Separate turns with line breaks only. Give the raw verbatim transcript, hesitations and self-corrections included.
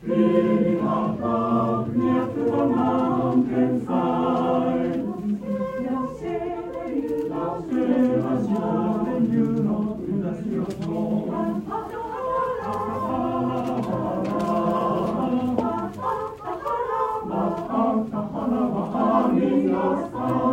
Feeling of love near to the mountainside. They'll say that you know, say that you know, that you know. Tahana, Tahana, Tahana,